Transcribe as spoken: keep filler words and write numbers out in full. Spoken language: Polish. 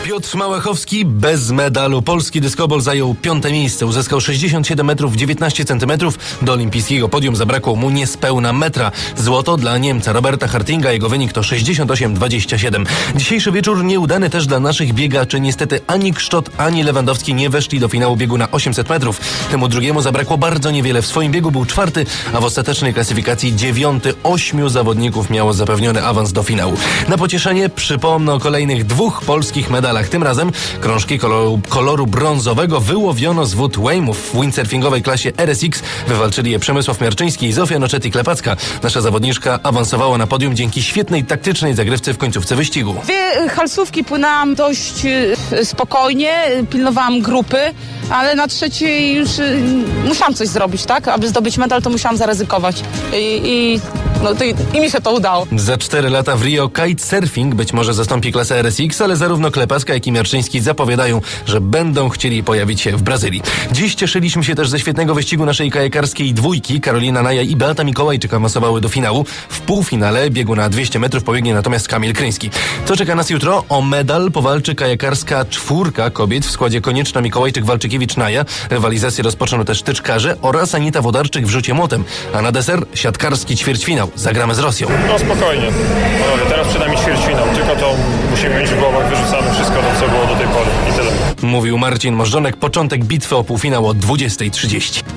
Piotr Małachowski bez medalu. Polski dyskobol zajął piąte miejsce. Uzyskał sześćdziesiąt siedem metrów dziewiętnaście centymetrów. Do olimpijskiego podium zabrakło mu niespełna metra. Złoto dla Niemca Roberta Hartinga. Jego wynik to sześćdziesiąt osiem dwadzieścia siedem. Dzisiejszy wieczór nieudany też dla naszych biegaczy. Niestety ani Kszczot, ani Lewandowski nie weszli do finału biegu na osiemset metrów. Temu drugiemu zabrakło bardzo niewiele. W swoim biegu był czwarty, a w ostatecznej klasyfikacji dziewiąty. Ośmiu zawodników miało zapewniony awans do finału. Na pocieszenie przypomnę o kolejnych dwóch polskich medalach. Tym razem krążki koloru, koloru brązowego wyłowiono z wód Weymouth. W windsurfingowej klasie R S X wywalczyli je Przemysław Miarczyński i Zofia Noczety-Klepacka. Nasza zawodniczka awansowała na podium dzięki świetnej taktycznej zagrywce w końcówce wyścigu. Dwie halsówki płynęłam dość y, spokojnie, pilnowałam grupy, ale na trzeciej już y, musiałam coś zrobić, tak? Aby zdobyć medal, to musiałam zaryzykować. I, i, no, to, i, i mi się to udało. Za cztery lata w Rio kitesurfing być może zastąpi klasę R S X, ale zarówno Klepacka, jak i Miarczyński zapowiadają, że będą chcieli pojawić się w Brazylii. Dziś cieszyliśmy się też ze świetnego wyścigu naszej kajakarskiej dwójki. Karolina Naja i Beata Mikołajczyk awansowały do finału. W półfinale biegu na dwieście metrów pobiegnie natomiast Kamil Kryński. Co czeka nas jutro? O medal powalczy kajakarska czwórka kobiet w składzie Konieczna, Mikołajczyk, Walczykiewicz, Naja. Rywalizację rozpoczną też tyczkarze oraz Anita Wodarczyk w rzucie młotem. A na deser siatkarski ćwierćfinał. Zagramy z Rosją. No spokojnie. Panowie, teraz przed nami ćwierćfinał. Tylko to musimy mieć w głowach, wyrzucamy wszystko to, co było do tej pory. I tyle. Mówił Marcin Możdżonek. Początek bitwy o półfinał o dwudziestej trzydzieści.